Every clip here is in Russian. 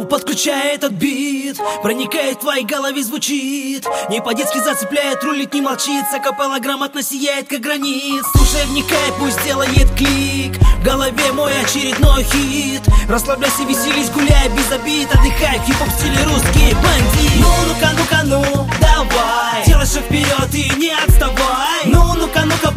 подключая этот бит, проникает в твоей голове, звучит. Не по-детски зацепляет, рулит, не молчит. Акапелла грамотно сияет, как гранит. Слушай, вникай, пусть делает клик. В голове мой очередной хит. Расслабляйся, веселись, гуляй без обид. Отдыхай в хип-хоп стиле русский бандит. Ну-ка, ну-ка, ну, давай. Делай шаг вперед и не отставай. Ну-ка, ну-ка,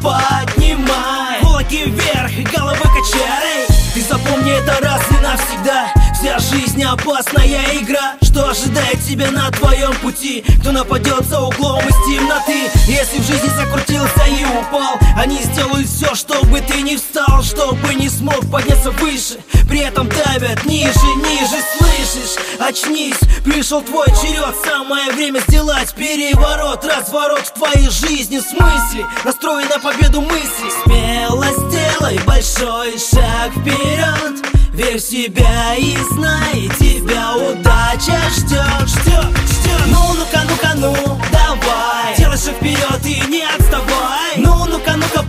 поднимай кулаки вверх и головой качай. Ты запомни это раз и навсегда. Вся жизнь опасная игра. Что ожидает тебя на твоем пути? Кто нападет за углом из темноты? Если в жизни закрутился и упал, они сделают все, чтобы ты не встал, чтобы не смог подняться выше. При этом давят ниже, ниже, слышишь? Очнись, пришел твой черед. Самое время сделать переворот, разворот в твоей жизни. В смысле? Настрой на победу мысли. Смело сделай большой шаг вперед. Верь в себя и знай, тебя удача ждет, ждет, ждет. Ну-ка, ну-ка, ну, давай. Делай шаг вперед и не отставай. Ну-ка, ну-ка,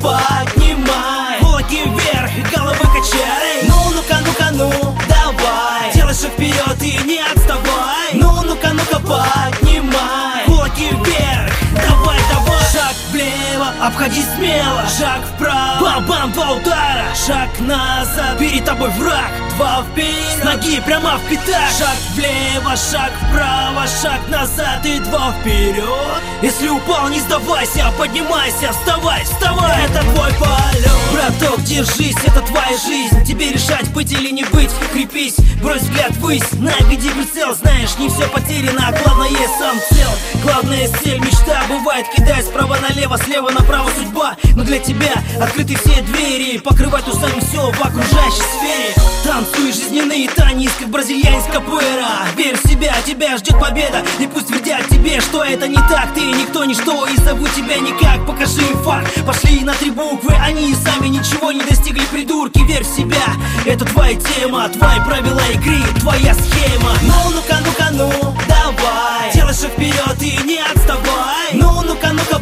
поднимай кулаки вверх и головой качай. Ну-ка, ну-ка, ну, давай. Делай шаг вперед и не отставай. Ну-ка, ну-ка, поднимай кулаки вверх. Давай, давай. Шаг влево, обходи смело. Шаг вправо, бам-бам, два удара. Шаг назад, перед тобой враг. Два вперед, с ноги прямо в пятак. Шаг влево, шаг вправо, шаг назад и два вперед. Если упал, не сдавайся, поднимайся, вставай, вставай. Это твой полет. Браток, держись, это твоя жизнь. Тебе решать, быть или не быть. Крепись, брось взгляд ввысь. Наведи прицел, знаешь, не все потеряно, а главное сам цел. Главная цель, мечта бывает, кидай справа налево, слева направо судьба. Но для тебя открыты все двери, покрывать усами все в окружающей сфере. Танцуй жизненные танец, как бразильянец капуэра. Верь в себя, тебя ждет победа. И пусть твердят тебе, что это не так. Ты никто, ничто, и зовут тебя никак. Покажи им факт, пошли на 3 буквы. Они сами ничего не достигли, придурки. Верь в себя, это твоя тема, твои правила игры, твоя схема. Ну-ка, ну-ка, ну, давай. Делай шаг вперед и не отставай. Ну-ка, ну-ка,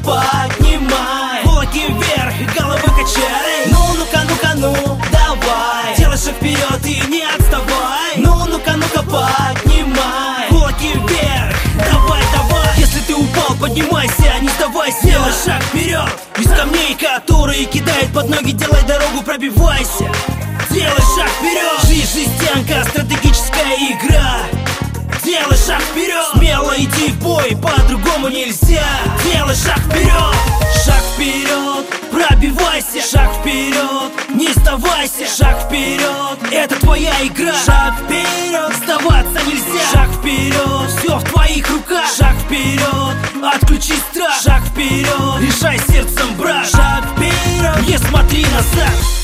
поднимай кулаки вверх и головой качай. Ну-ка, ну-ка, ну, давай. Делай шаг вперед и не отставай. Ну-ка, ну-ка, поднимай кулаки вверх. Давай, давай. Если ты упал, поднимайся, не сдавайся. Делай шаг вперед. Из камней, которые кидают под ноги, делай дорогу, пробивайся. Делай шаг вперед. Жизнь жестянка, стратегическая игра. Делай шаг вперед. Смело иди в бой, по-другому нельзя. Делай шаг вперед. Шаг вперед, пробивайся. Шаг вперед, не сдавайся. Шаг вперед, это твоя игра. Шаг вперед, сдаваться нельзя. Шаг вперед, все в твоих руках. Шаг вперед, отключи страх. Шаг вперед, решай сердцем, брат. Шаг вперед, не смотри назад.